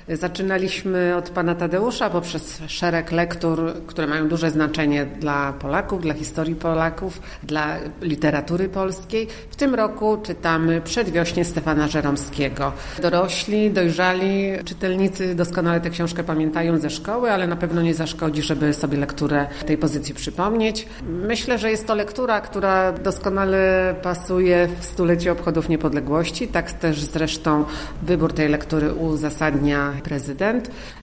Zaczynaliśmy od pana Tadeusza poprzez szereg lektur, które mają duże znaczenie dla Polaków, dla historii Polaków, dla literatury polskiej. W tym roku czytamy Przedwiośnie Stefana Żeromskiego. Dorośli, dojrzali czytelnicy doskonale tę książkę pamiętają ze szkoły, ale na pewno nie zaszkodzi, żeby sobie lekturę tej pozycji przypomnieć. Myślę, że jest to lektura, która doskonale pasuje w stulecie obchodów niepodległości. Tak też zresztą wybór tej lektury uzasadnia prezydent.